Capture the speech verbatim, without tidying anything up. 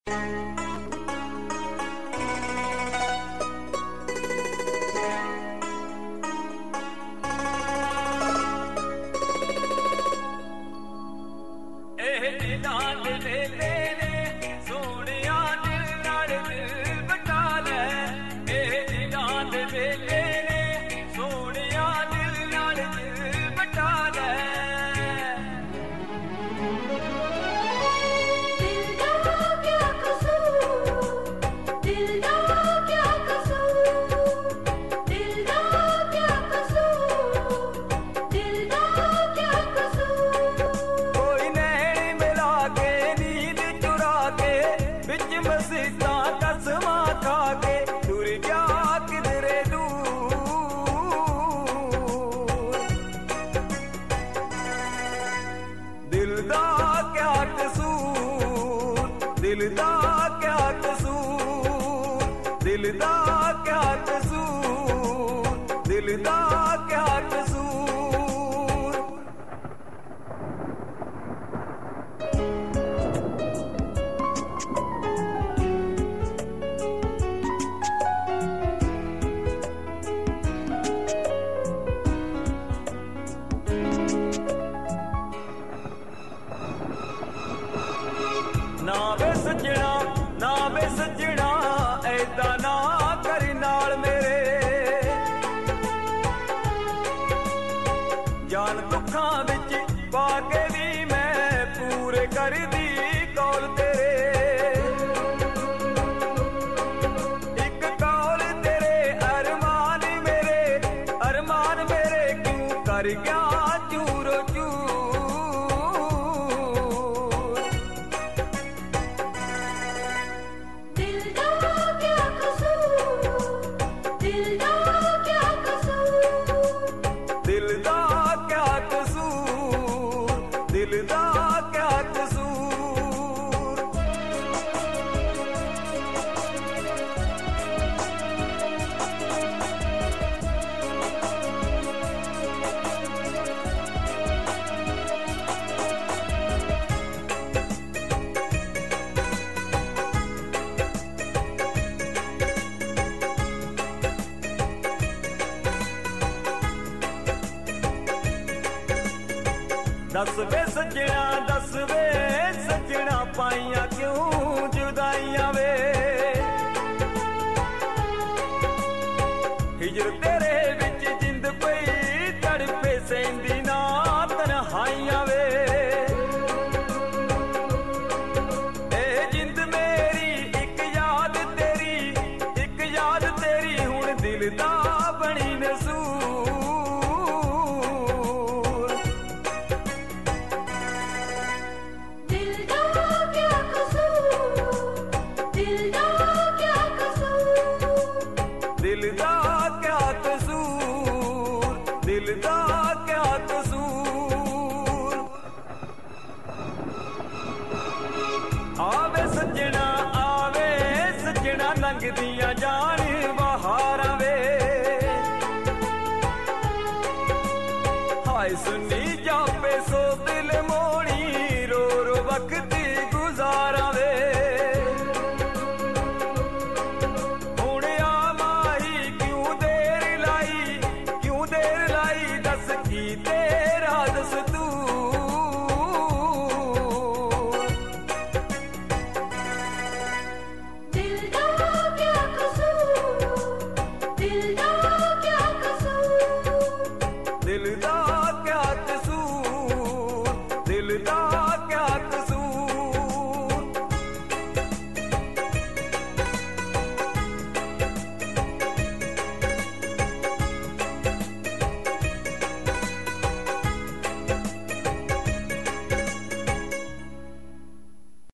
दिल दा क्या कसूर, दिल दा क्या कसूर, दिल दा क्या कसूर। ना वे सजना, ना वे सजना ऐदा ना कर नाल मेरे, जान दुखां विच पा के भी मैं पूरे कर दी कौल तेरे। एक कौल तेरे अरमान मेरे, अरमान मेरे क्यों कर गया चूरो चूर। दिल दा क्या कसूर। दस वे सजना, दस वे सजना पाइया क्यों जुदाइयां वे। हिजर तेरे विच जिंद पई तड़पे सेंदी ना तन्हाइयां वे। ए जिंद मेरी एक याद तेरी, एक याद तेरी हुण दिल दा